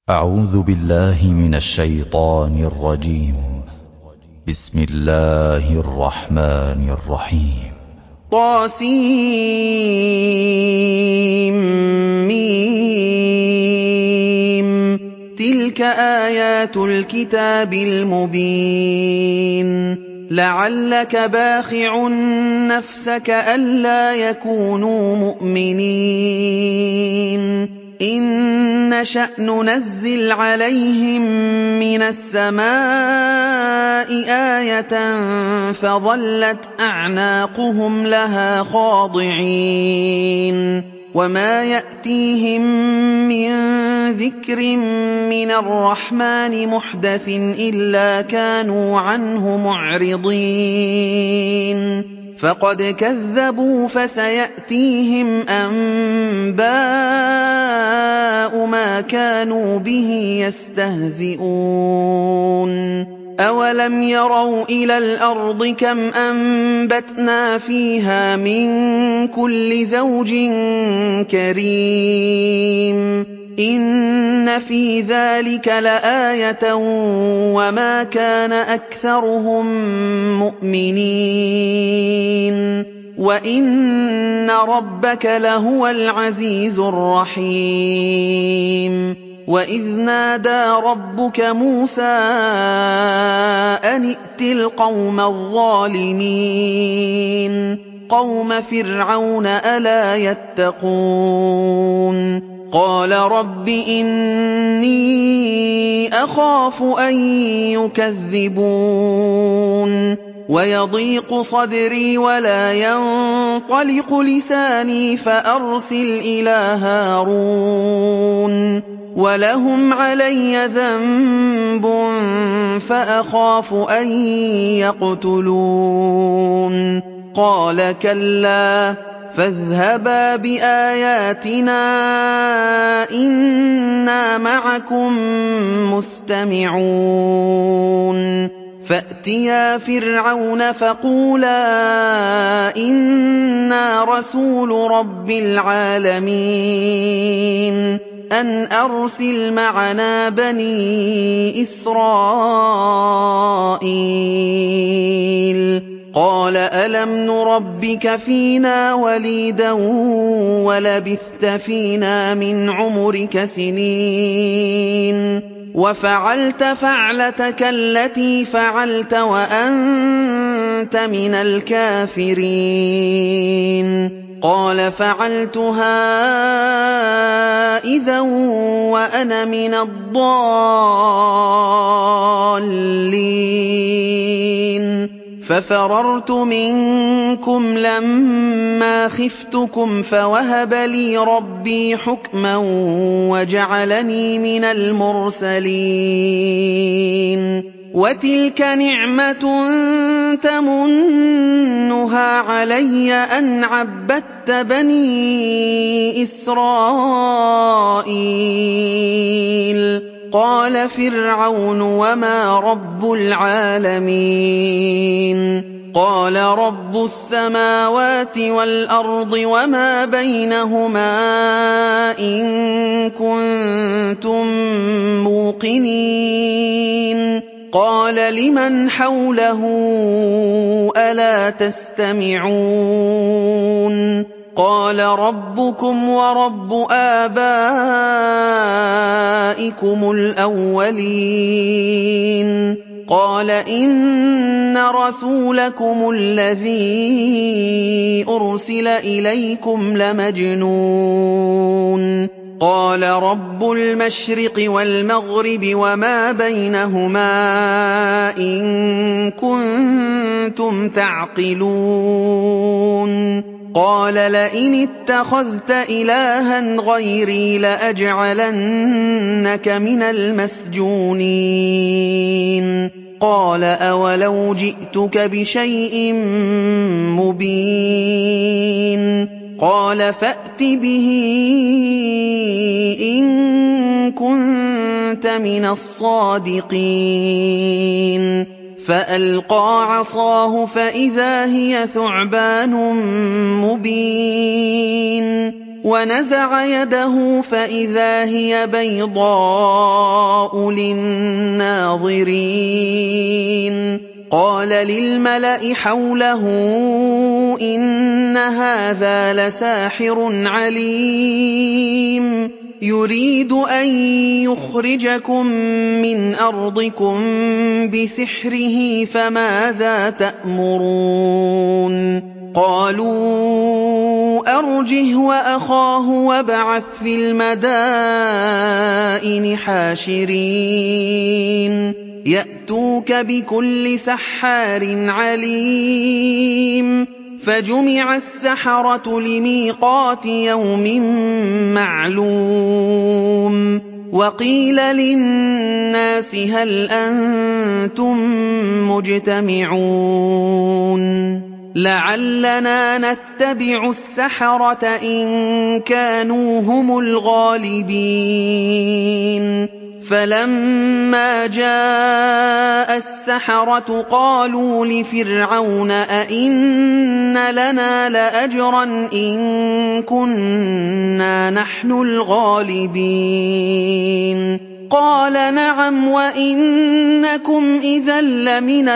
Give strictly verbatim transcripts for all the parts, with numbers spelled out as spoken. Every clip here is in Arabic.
أعوذ بالله من الشيطان الرجيم. بسم الله الرحمن الرحيم. طاسيم تلك آيات الكتاب المبين لعلك باخع نفسك ألا يكونوا مؤمنين إن نشأ ننزل عليهم من السماء آية فظلت أعناقهم لها خاضعين وما يأتيهم من ذكر من الرحمن محدث إلا كانوا عنه معرضين فقد كذبوا فسيأتيهم أنباء ما كانوا به يستهزئون أولم يروا إلى الأرض كم أنبتنا فيها من كل زوج كريم إن في ذلك لآية وما كان أكثرهم مؤمنين وإن ربك لهو العزيز الرحيم وإذ نادى ربك موسى أن ائت القوم الظالمين قوم فرعون ألا يتقون قال رب إني أخاف أن يكذبون ويضيق صدري ولا ينطلق لساني فأرسل إلى هارون ولهم علي ذنب فأخاف أن يقتلون قال كلا فاذهبا بآياتنا إنا معكم مستمعون فأتيا فرعون فقولا إنا رسول رب العالمين أن أرسل معنا بني إسرائيل قال ألم نربك فينا وليدا ولبثت فينا من عمرك سنين وفعلت فعلتك التي فعلت وأنت من الكافرين قال فعلتها إذا وأنا من الضالين ففررت منكم لما خفتكم فوهب لي ربي حكما وجعلني من المرسلين وتلك نعمة تمنها علي أن عبدت بني إسرائيل قال فرعون وما رب العالمين قال رب السماوات والأرض وما بينهما إن كنتم موقنين قال لمن حوله ألا تستمعون قال ربكم ورب آبائكم الأولين قال إن رسولكم الذي أرسل إليكم لمجنون قال رب المشرق والمغرب وما بينهما إن كنتم تعقلون قال لئن اتخذت إلها غيري لأجعلنك من المسجونين قال أولو جئتك بشيء مبين قال فأت به إن كنت من الصادقين فألقى عصاه فإذا هي ثعبان مبين ونزع يده فإذا هي بيضاء للناظرين قال للملأ حوله إن هذا لساحر عليم يريد أن يخرجكم من أرضكم بسحره فماذا تأمرون قالوا أرجه وأخاه وابعث في المدائن حاشرين يأتوك بكل سحار عليم فجمع السحرة لميقات يوم معلوم وقيل للناس هل أنتم مجتمعون لعلنا نتبع السحرة إن كانوا هم الغالبين فلما جاء السحرة قالوا لفرعون أئن لنا لأجرا إن كنا نحن الغالبين قال نعم وإنكم إذا لمن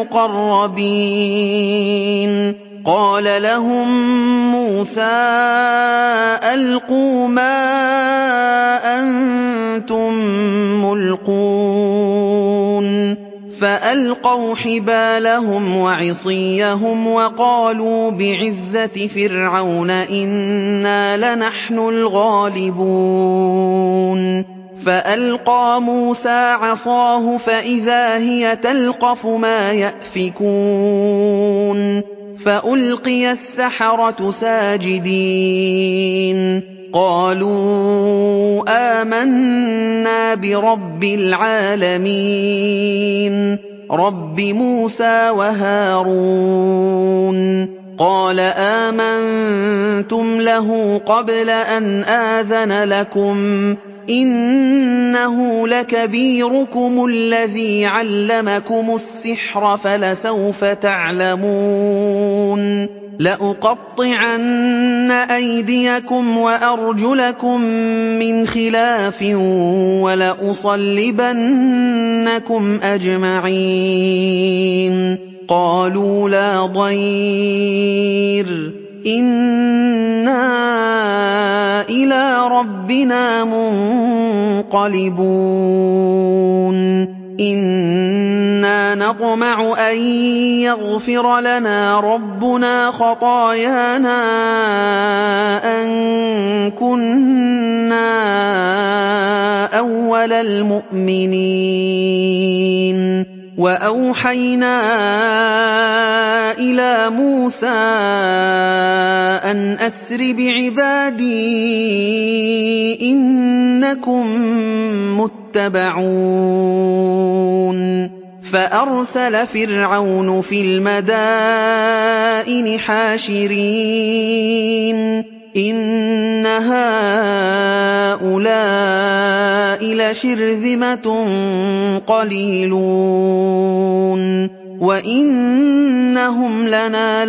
المقربين قال لهم موسى ألقوا ما أنتم ملقون فألقوا حبالهم وعصيهم وقالوا بعزة فرعون إنا لنحن الغالبون فألقى موسى عصاه فإذا هي تلقف ما يأفكون فألقي السحرة ساجدين قالوا آمنا برب العالمين رب موسى وهارون قال آمنتم له قبل أن آذن لكم إنه لكبيركم الذي علمكم السحر فلسوف تعلمون لأقطعن أيديكم وأرجلكم من خلاف ولأصلبنكم أجمعين قالوا لا ضير إنا إلى ربنا منقلبون إنا نطمع أن يغفر لنا ربنا خطايانا أن كنا أول المؤمنين وأوحينا إلى موسى أن أسر بعبادي إنكم متبعون فأرسل فرعون في المدائن حاشرين إن هؤلاء لشرذمة قليلون وإنهم لنا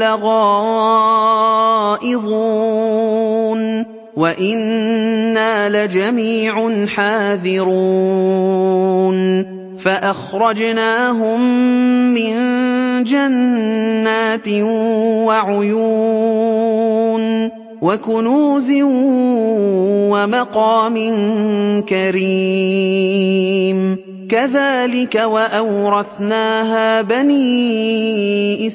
لغائظون وإنا لجميع حاذرون فأخرجناهم من جنات وعيون وكنوز ومقام كريم كذلك وأورثناها بني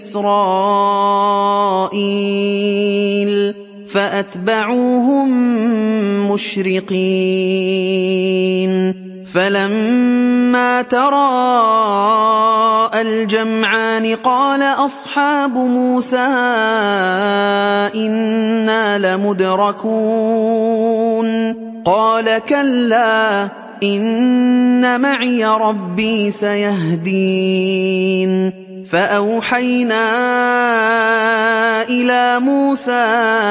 إسرائيل فأتبعوهم مشرقين فلما تراءى الجمعان قال أصحاب موسى إنا لمدركون قال كلا إن معي ربي سيهدين فأوحينا إلى موسى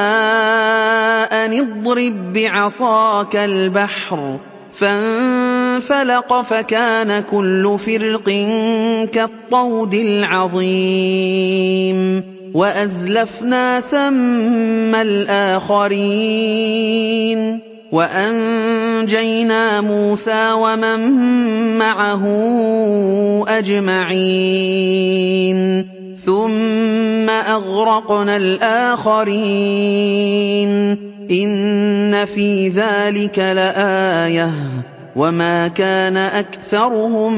أن اضرب بعصاك البحر فانفلق فكان كل فرق كالطود العظيم وَأَزْلَفْنَا ثَمَّ الْآخَرِينَ وَأَنجَيْنَا مُوسَىٰ وَمَن مَّعَهُ أَجْمَعِينَ ثُمَّ أَغْرَقْنَا الْآخَرِينَ إِنَّ فِي ذَٰلِكَ لَآيَةً وَمَا كَانَ أَكْثَرُهُم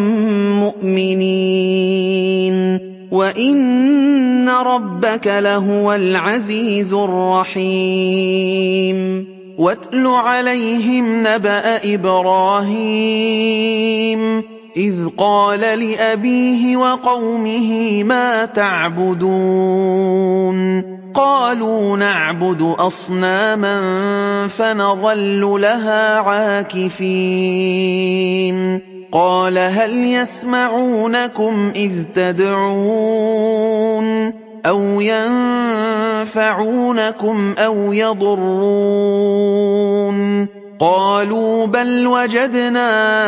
مُّؤْمِنِينَ وَإِنَّ رَبَّكَ لَهُوَ الْعَزِيزُ الرَّحِيمُ وَاتْلُ عَلَيْهِمْ نَبَأَ إِبْرَاهِيمَ إِذْ قَالَ لِأَبِيهِ وَقَوْمِهِ مَا تَعْبُدُونَ قَالُوا نَعْبُدُ أَصْنَامًا فَنَظَلُّ لَهَا عَاكِفِينَ قَالَ هَلْ يَسْمَعُونَكُمْ إِذْ تَدْعُونَ أَوْ يَنفَعُونَكُمْ أَوْ يَضُرُّونَ قَالُوا بَلْ وَجَدْنَا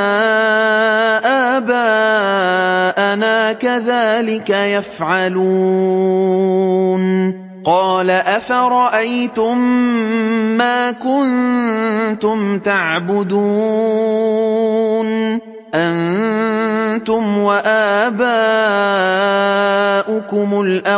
آبَاءَنَا كَذَٰلِكَ يَفْعَلُونَ قَالَ أَفَرَأَيْتُم مَّا كُنتُمْ تَعْبُدُونَ أَنتُمْ وَآبَاؤُكُمُ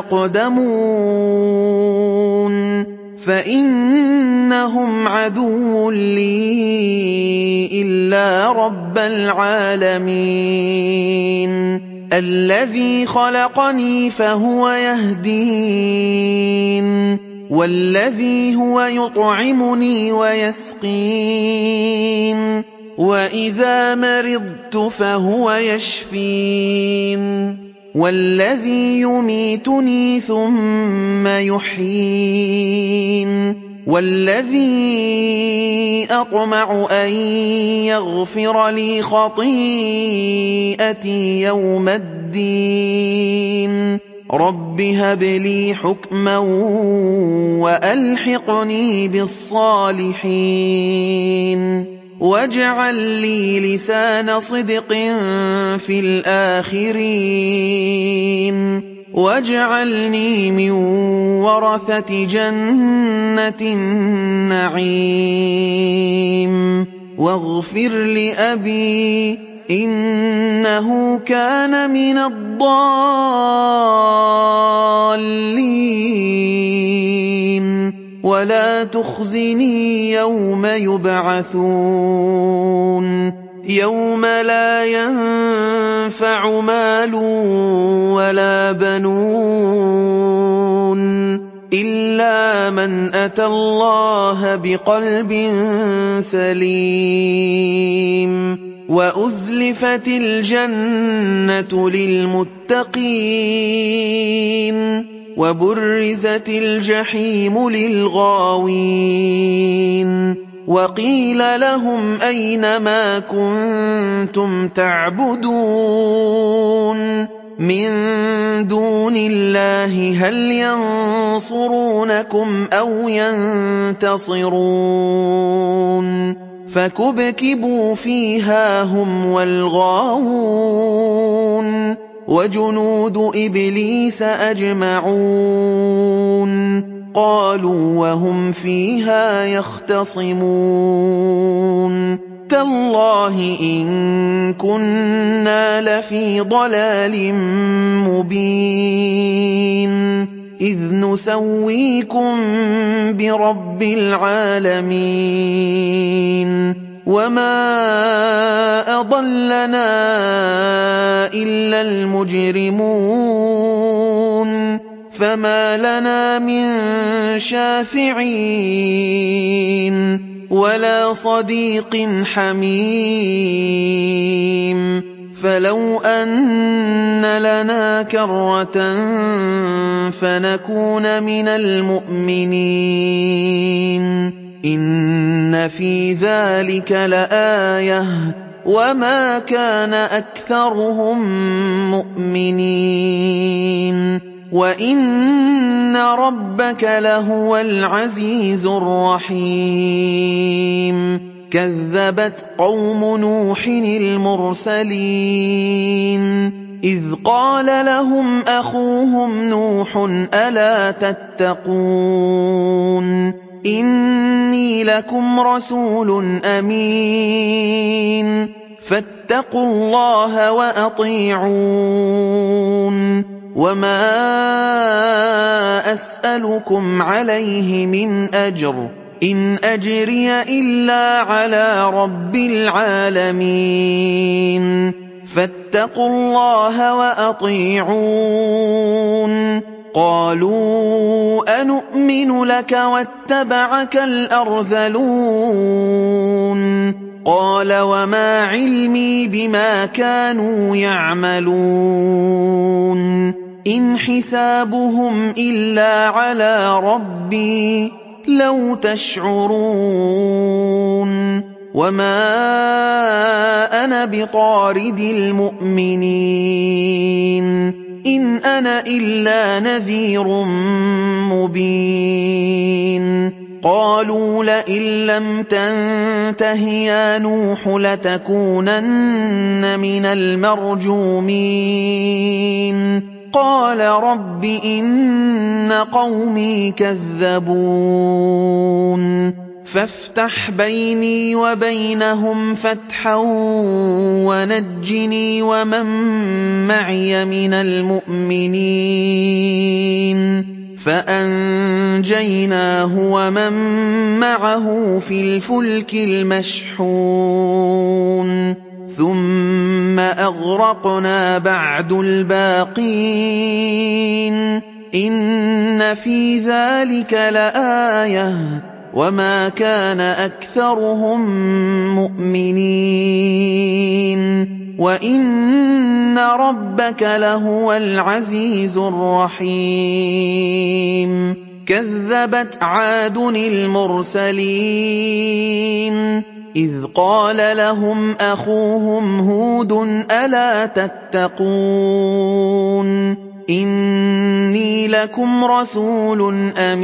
الْأَقْدَمُونَ فَإِنَّهُمْ عَدُوٌّ لِّي إِلَّا رَبَّ الْعَالَمِينَ الَّذِي خَلَقَنِي فَهُوَ يَهْدِينِ وَالَّذِي هُوَ يُطْعِمُنِي وَيَسْقِينِ وَإِذَا مَرِضْتُ فَهُوَ يَشْفِينِ وَالَّذِي يُمِيتُنِي ثُمَّ يُحْيِينِ وَالَّذِي أَطْمَعُ أَن يَغْفِرَ لِي خَطِيئَتِي يَوْمَ الدِّينِ رَبِّ هَبْ لِي حُكْمًا وَأَلْحِقْنِي بِالصَّالِحِينَ وَاجْعَل لِّي لِسَانَ صِدْقٍ فِي الْآخِرِينَ وَاجْعَلْنِي مِن وَرَثَةِ جَنَّةِ النَّعِيمِ وَاغْفِرْ لِأَبِي إِنَّهُ كَانَ مِنَ الضَّالِّينَ وَلَا تُخْزِنِي يَوْمَ يُبْعَثُونَ يَوْمَ لَا يَنفَعُ مَالٌ وَلَا بَنُونَ إِلَّا مَنْ أَتَى اللَّهَ بِقَلْبٍ سَلِيمٍ وَأُزْلِفَتِ الْجَنَّةُ لِلْمُتَّقِينَ وَبُرِّزَتِ الْجَحِيمُ لِلْغَاوِينَ وَقِيلَ لَهُمْ أَيْنَ مَا كُنتُمْ تَعْبُدُونَ مِن دُونِ اللَّهِ هَلْ يَنصُرُونَكُمْ أَوْ يَنتَصِرُونَ فَكُبْكِبُوا فِيهَا هُمْ وَالْغَاوُونَ وَجُنُودُ إِبْلِيسَ أَجْمَعُونَ قَالُوا وَهُمْ فِيهَا يَخْتَصِمُونَ تَاللَّهِ إِن كُنَّا لَفِي ضَلَالٍ مُّبِينٍ إِذْ نُسَوِّيكُم بِرَبِّ الْعَالَمِينَ وَمَا أَضَلَّنَا إِلَّا الْمُجْرِمُونَ فَمَا لَنَا مِن شَافِعِينَ وَلَا صَدِيقٍ حَمِيمٍ فَلَوْ أَنَّ لَنَا كَرَّةً فَنَكُونَ مِنَ الْمُؤْمِنِينَ إِنَّ فِي ذَلِكَ لَآيَةً وَمَا كَانَ أَكْثَرُهُم مُّؤْمِنِينَ وَإِنَّ رَبَّكَ لَهُوَ الْعَزِيزُ الرَّحِيمُ كَذَّبَتْ قَوْمُ نُوحٍ الْمُرْسَلِينَ إِذْ قَالَ لَهُمْ أَخُوهُمْ نُوحٌ أَلَا تَتَّقُونَ إِنِّي لَكُمْ رَسُولٌ أَمِينٌ فَاتَّقُوا اللَّهَ وَأَطِيعُونِ وَمَا أَسْأَلُكُمْ عَلَيْهِ مِنْ أَجْرٍ إِنْ أَجْرِيَ إِلَّا عَلَىٰ رَبِّ الْعَالَمِينَ فَاتَّقُوا اللَّهَ وَأَطِيعُونِ قَالُوا أَنُؤْمِنُ لَكَ وَاتَّبَعَكَ الْأَرْذَلُونَ قَالَ وَمَا عِلْمِي بِمَا كَانُوا يَعْمَلُونَ إِنْ حِسَابُهُمْ إِلَّا عَلَىٰ رَبِّي لَوْ تَشْعُرُونَ وَمَا أَنَا بِطَارِدِ الْمُؤْمِنِينَ إِنْ أَنَا إِلَّا نَذِيرٌ مُّبِينٌ قَالُوا لَئِن لَّمْ تَنتَهِ يَا نُوحُ لَتَكُونَنَّ مِنَ الْمَرْجُومِينَ قَالَ رَبِّ إِنَّ قَوْمِي كَذَّبُونِ فَافْتَحْ بَيْنِي وَبَيْنَهُمْ فَتْحًا وَنَجِّنِي وَمَن مَّعِيَ مِنَ الْمُؤْمِنِينَ فَأَنجَيْنَاهُ وَمَن مَّعَهُ فِي الْفُلْكِ الْمَشْحُونِ ثُمَّ أَغْرَقْنَا بَعْدُ الْبَاقِينَ إِنَّ فِي ذَلِكَ لَآيَةً وَمَا كَانَ أَكْثَرُهُم مُّؤْمِنِينَ وَإِنَّ رَبَّكَ لَهُوَ الْعَزِيزُ الرَّحِيمُ كَذَّبَتْ عَادٌ الْمُرْسَلِينَ إِذْ قَالَ لَهُمْ أَخُوهُمْ هُودٌ أَلَا تَتَّقُونَ إِنِّي لَكُمْ رَسُولٌ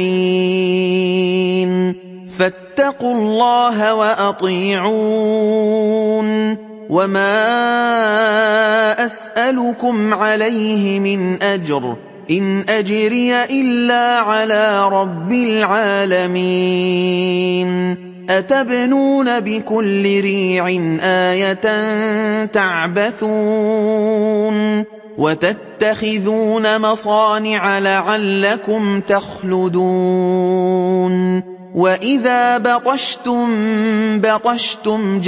أَمِينٌ فَاتَّقُوا اللَّهَ وَأَطِيعُونِ وَمَا أَسْأَلُكُمْ عَلَيْهِ مِنْ أَجْرٍ إِنْ أَجْرِيَ إِلَّا عَلَىٰ رَبِّ الْعَالَمِينَ أَتَبْنُونَ بِكُلِّ رِيعٍ آيَةً تَعْبَثُونَ وَتَتَّخِذُونَ مَصَانِعَ لَعَلَّكُمْ تَخْلُدُونَ وَإِذَا بَطَشْتُم بَطَشْتُمْ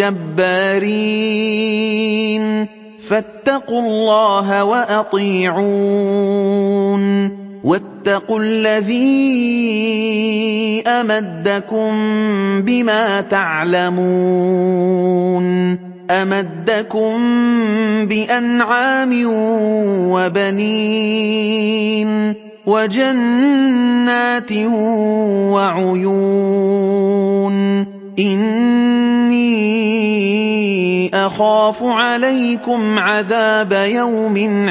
جَبَّارِينَ فَاتَّقُوا اللَّهَ وَأَطِيعُونِ وَاتَّقُوا الَّذِي أَمَدَّكُم بِمَا تَعْلَمُونَ أَمَدَّكُم بِأَنْعَامٍ وَبَنِينَ وَجَنَّاتٍ وَعُيُونٍ إِنِّي أَخَافُ عَلَيْكُمْ عَذَابَ يَوْمٍ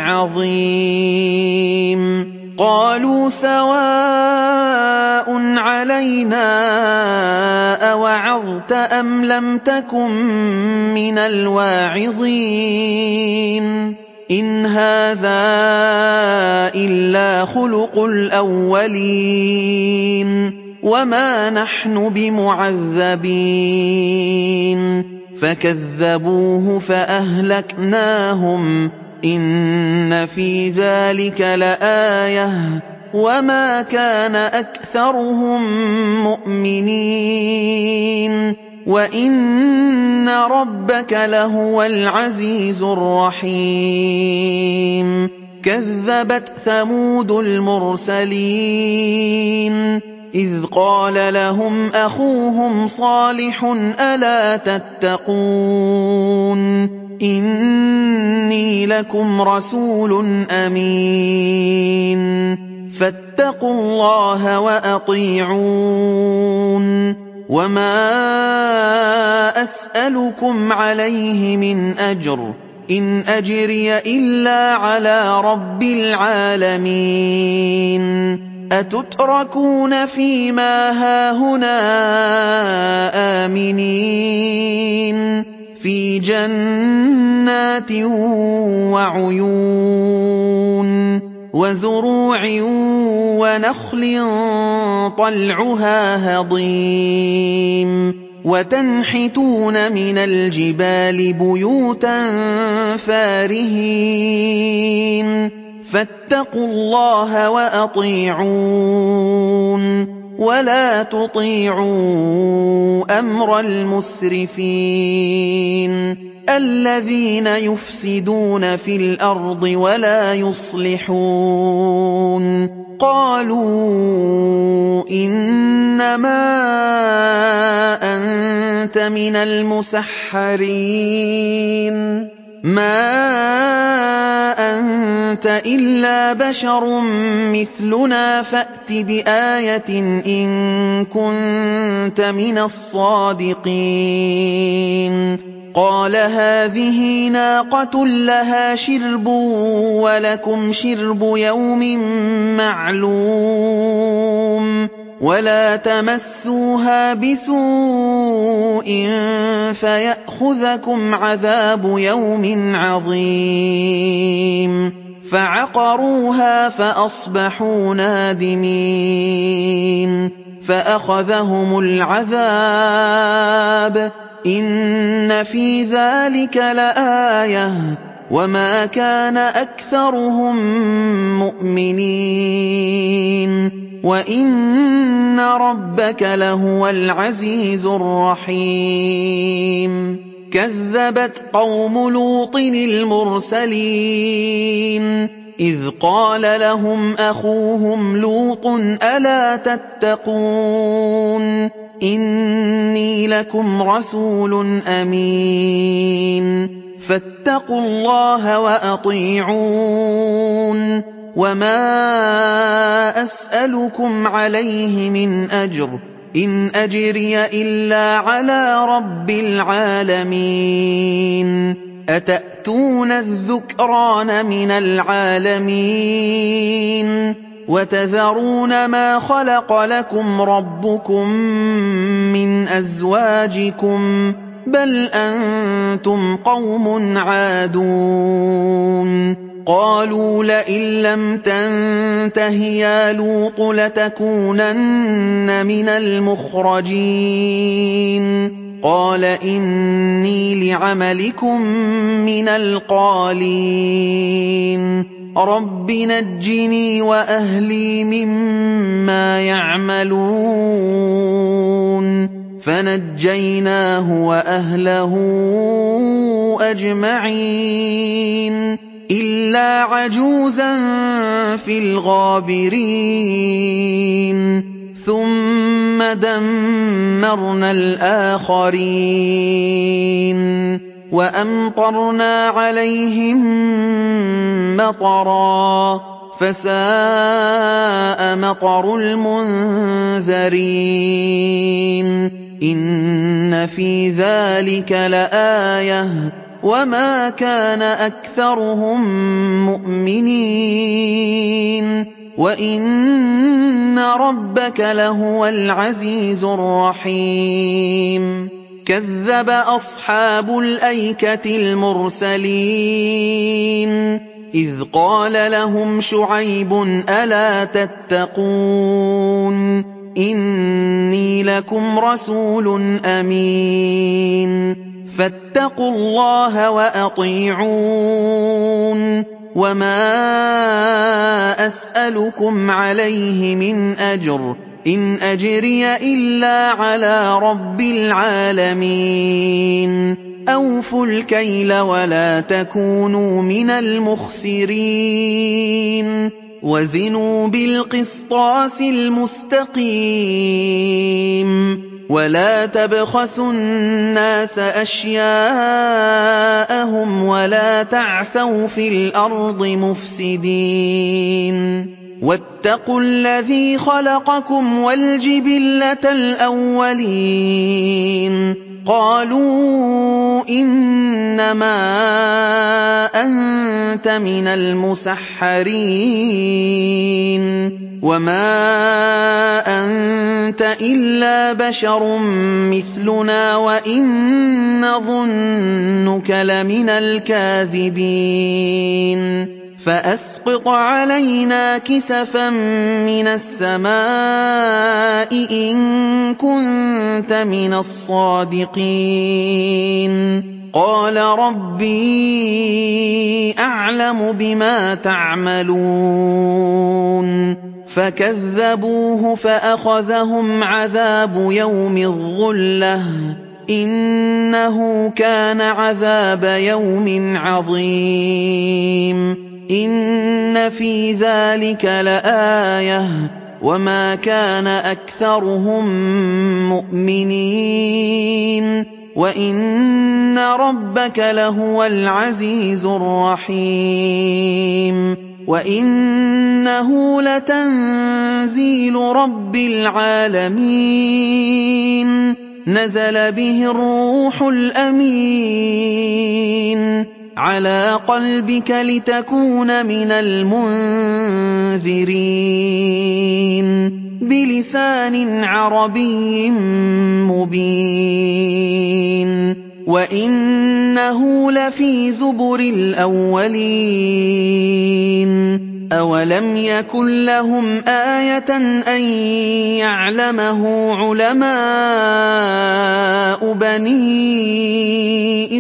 عَظِيمٍ قَالُوا سَوَاءٌ عَلَيْنَا أَوَعَظْتَ أَمْ لَمْ تَكُن مِّنَ الْوَاعِظِينَ إِنْ هَٰذَا إِلَّا خُلُقُ الْأَوَّلِينَ وَمَا نَحْنُ بِمُعَذَّبِينَ فَكَذَّبُوهُ فَأَهْلَكْنَاهُمْ إِنَّ فِي ذَلِكَ لَآيَةً وَمَا كَانَ أَكْثَرُهُم مُّؤْمِنِينَ وَإِنَّ رَبَّكَ لَهُوَ الْعَزِيزُ الرَّحِيمُ كَذَّبَتْ ثَمُودُ الْمُرْسَلِينَ إِذْ قَالَ لَهُمْ أَخُوهُمْ صَالِحٌ أَلَا تَتَّقُونَ إِنِّي لَكُمْ رَسُولٌ أَمِينٌ فَاتَّقُوا اللَّهَ وَأَطِيعُونِ وَمَا أَسْأَلُكُمْ عَلَيْهِ مِنْ أَجْرٍ إِنْ أَجْرِيَ إِلَّا عَلَىٰ رَبِّ الْعَالَمِينَ أَتُتْرَكُونَ فِي مَا هَاهُنَا آمِنِينَ فِي جَنَّاتٍ وَعُيُونٍ وَزُرُوعٍ وَنَخْلٍ طَلْعُهَا هَضِيمٌ وَتَنْحِتُونَ مِنَ الْجِبَالِ بُيُوتًا فَارِهِينَ فَاتَّقُوا اللَّهَ وَأَطِيعُونِ وَلَا تُطِيعُوا أَمْرَ الْمُسْرِفِينَ الَّذِينَ يُفْسِدُونَ فِي الْأَرْضِ وَلَا يُصْلِحُونَ قَالُوا إِنَّمَا أَنتَ مِنَ الْمُسَحَّرِينَ مَا أَنتَ إِلَّا بَشَرٌ مِّثْلُنَا فَأْتِ بِآيَةٍ إِن كُنتَ مِنَ الصَّادِقِينَ قَالَ هَٰذِهِ نَاقَةٌ لَّهَا شِرْبٌ وَلَكُمْ شِرْبُ يَوْمٍ مَّعْلُومٍ وَلَا تَمَسُّوهَا بِسُوءٍ فَيَأْخُذَكُمْ عَذَابُ يَوْمٍ عَظِيمٍ فَعَقَرُوهَا فَأَصْبَحُوا نَادِمِينَ فَأَخَذَهُمُ الْعَذَابُ إِنَّ فِي ذَلِكَ لَآيَةً وَمَا كَانَ أَكْثَرُهُم مُّؤْمِنِينَ وَإِنَّ رَبَّكَ لَهُوَ الْعَزِيزُ الرَّحِيمُ كَذَّبَتْ قَوْمُ لُوطٍ الْمُرْسَلِينَ إِذْ قَالَ لَهُمْ أَخُوهُمْ لُوطٌ أَلَا تَتَّقُونَ إِنِّي لَكُمْ رَسُولٌ أَمِينٌ فَاتَّقُوا اللَّهَ وَأَطِيعُونِ وَمَا أَسْأَلُكُمْ عَلَيْهِ مِنْ أَجْرٍ إِنْ أَجْرِيَ إِلَّا عَلَىٰ رَبِّ الْعَالَمِينَ أَتَأْتُونَ الذُّكْرَانَ مِنَ الْعَالَمِينَ وَتَذَرُونَ مَا خَلَقَ لَكُمْ رَبُّكُم مِّنْ أَزْوَاجِكُم بَلْ أَنتُمْ قَوْمٌ عَادُونَ قَالُوا لَئِن لَّمْ تَنتَهِ يَا لُوطُ لَتَكُونَنَّ مِنَ الْمُخْرَجِينَ قَالَ إِنِّي لِعَمَلِكُم مِّنَ الْقَالِينَ رَبِّ نَجِّنِي وَأَهْلِي مِمَّا يَعْمَلُونَ فَنَجَّيْنَاهُ وَأَهْلَهُ أَجْمَعِينَ إِلَّا عَجُوزًا فِي الْغَابِرِينَ ثُمَّ دَمَّرْنَا الْآخَرِينَ وَأَمْطَرْنَا عَلَيْهِم مَّطَرًا فَسَاءَ مَطَرُ الْمُنذَرِينَ إِنَّ فِي ذَلِكَ لَآيَةً وَمَا كَانَ أَكْثَرُهُم مُّؤْمِنِينَ وَإِنَّ رَبَّكَ لَهُوَ الْعَزِيزُ الرَّحِيمُ كَذَّبَ أَصْحَابُ الْأَيْكَةِ الْمُرْسَلِينَ إِذْ قَالَ لَهُمْ شُعَيْبٌ أَلَا تَتَّقُونَ إِنِّي لَكُمْ رَسُولٌ أَمِينٌ فَاتَّقُوا اللَّهَ وَأَطِيعُونِ وَمَا أَسْأَلُكُمْ عَلَيْهِ مِنْ أَجْرٍ إِنْ أَجْرِيَ إِلَّا عَلَىٰ رَبِّ الْعَالَمِينَ أَوْفُوا الْكَيْلَ وَلَا تَكُونُوا مِنَ الْمُخْسِرِينَ وَزِنُوا بِالْقِسْطَاسِ الْمُسْتَقِيمِ وَلَا تَبْخَسُوا النَّاسَ أَشْيَاءَهُمْ وَلَا تَعْثَوْا فِي الْأَرْضِ مُفْسِدِينَ وَاتَّقُوا الَّذِي خَلَقَكُمْ وَالْجِبِلَّةَ الْأَوَّلِينَ قَالُوا إِنَّمَا أَنتَ أَنتَ مِنَ الْمُسَحَّرِينَ وَمَا أَنتَ إِلَّا بَشَرٌ مِّثْلُنَا وَإِن نَّظُنُّكَ لَمِنَ الْكَاذِبِينَ فَأَسْقِطْ عَلَيْنَا كِسَفًا مِّنَ السَّمَاءِ إِن كُنتَ مِنَ الصَّادِقِينَ قَالَ رَبِّي أَعْلَمُ بِمَا تَعْمَلُونَ فَكَذَّبُوهُ فَأَخَذَهُمْ عَذَابُ يَوْمِ الظُّلَّةِ إِنَّهُ كَانَ عَذَابَ يَوْمٍ عَظِيمٍ إِنَّ فِي ذَلِكَ لَآيَةً وَمَا كَانَ أَكْثَرُهُم مُّؤْمِنِينَ وَإِنَّ رَبَّكَ لَهُوَ الْعَزِيزُ الرَّحِيمُ وَإِنَّهُ لَتَنزِيلُ رَبِّ الْعَالَمِينَ نَزَلَ بِهِ الرُّوحُ الْأَمِينُ عَلَىٰ قَلْبِكَ لِتَكُونَ مِنَ الْمُنذِرِينَ بِلِسَانٍ عَرَبِيٍّ مُّبِينٍ وَإِنَّهُ لَفِي زُبُرِ الْأَوَّلِينَ أَوَلَمْ يَكُن لَّهُمْ آيَةً أَن يَعْلَمَهُ عُلَمَاءُ بَنِي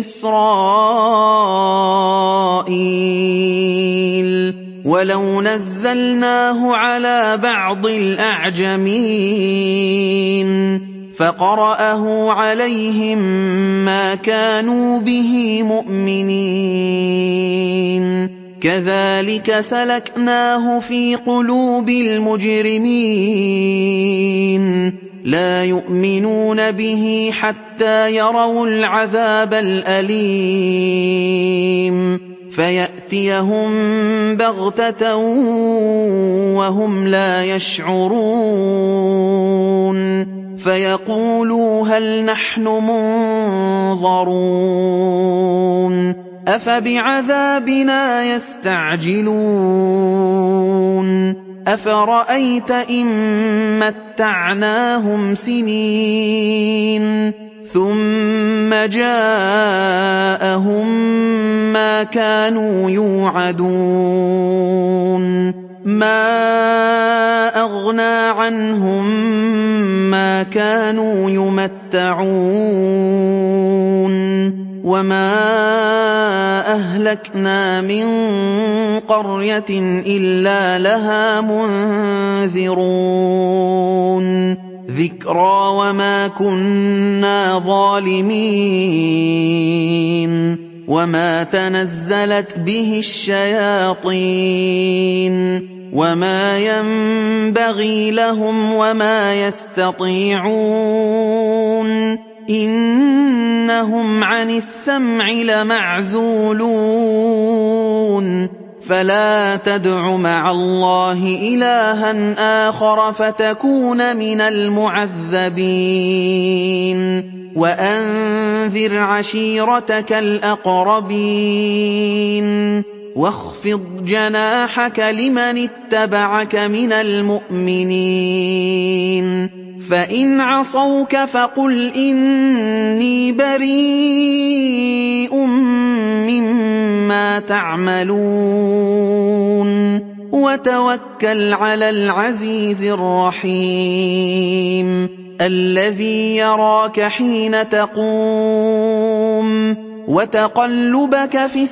إِسْرَائِيلَ وَلَوْ نَزَّلْنَاهُ عَلَىٰ بَعْضِ الْأَعْجَمِينَ فَقَرَأَهُ عَلَيْهِم مَّا كَانُوا بِهِ مُؤْمِنِينَ كَذَٰلِكَ سَلَكْنَاهُ فِي قُلُوبِ الْمُجْرِمِينَ لَا يُؤْمِنُونَ بِهِ حَتَّىٰ يَرَوُا الْعَذَابَ الْأَلِيمَ فَيَأْتِيَهُم بَغْتَةً وَهُمْ لَا يَشْعُرُونَ فَيَقُولُوا هَلْ نَحْنُ مُنظَرُونَ أَفَبِعَذَابِنَا يَسْتَعْجِلُونَ أَفَرَأَيْتَ إِن مَّتَّعْنَاهُمْ سِنِينَ ثُمَّ جَاءَهُم مَّا كَانُوا يُوعَدُونَ مَا أَغْنَىٰ عَنْهُم مَّا كَانُوا يُمَتَّعُونَ وَمَا أَهْلَكْنَا مِن قَرْيَةٍ إِلَّا لَهَا مُنذِرُونَ ذِكْرَىٰ وَمَا كُنَّا ظَالِمِينَ وَمَا تَنَزَّلَتْ بِهِ الشَّيَاطِينُ وَمَا يَنبَغِي لَهُمْ وَمَا يَسْتَطِيعُونَ إِنَّهُمْ عَنِ السَّمْعِ لَمَعْزُولُونَ فَلَا تَدْعُ مَعَ اللَّهِ إِلَٰهًا آخَرَ فَتَكُونَ مِنَ الْمُعَذَّبِينَ وَأَنذِرْ عَشِيرَتَكَ الْأَقْرَبِينَ وَاخْفِضْ جَنَاحَكَ لِمَنِ اتَّبَعَكَ مِنَ الْمُؤْمِنِينَ فَإِنْ عَصَوْكَ فَقُلْ إِنِّي بَرِيءٌ مِّمَّا تَعْمَلُونَ وَتَوَكَّلْ عَلَى الْعَزِيزِ الرَّحِيمِ الَّذِي يَرَاكَ حِينَ تَقُومُ وَتَقَلُّبَكَ فِي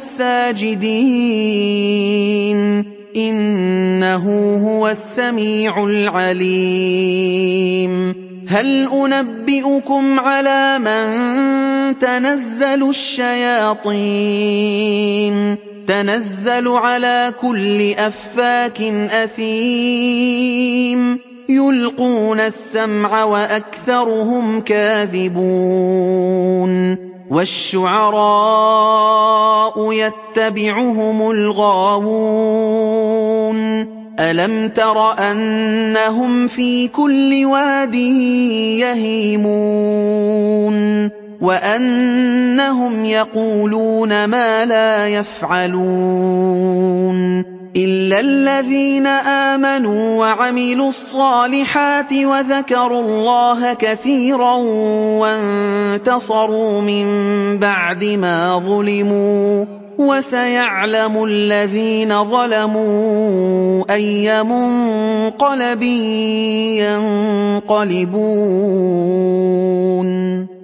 السَّاجِدِينَ إِنَّهُ هُوَ السَّمِيعُ الْعَلِيمُ هَلْ أُنَبِّئُكُمْ عَلَىٰ مَن تَنَزَّلُ الشَّيَاطِينُ تَنَزَّلُ عَلَىٰ كُلِّ أَفَّاكٍ أَثِيمٍ يُلْقُونَ السَّمْعَ وَأَكْثَرُهُمْ كَاذِبُونَ وَالشُّعَرَاءُ يَتَّبِعُهُمُ الْغَاوُونَ أَلَمْ تَرَ أَنَّهُمْ فِي كُلِّ وَادٍ يَهِيمُونَ وَأَنَّهُمْ يَقُولُونَ مَا لَا يَفْعَلُونَ إِلَّا الَّذِينَ آمَنُوا وَعَمِلُوا الصَّالِحَاتِ وَذَكَرُوا اللَّهَ كَثِيرًا وَانتَصَرُوا مِن بَعْدِ مَا ظُلِمُوا ۗ وَسَيَعْلَمُ الَّذِينَ ظَلَمُوا أَيَّ مُنقَلَبٍ يَنقَلِبُونَ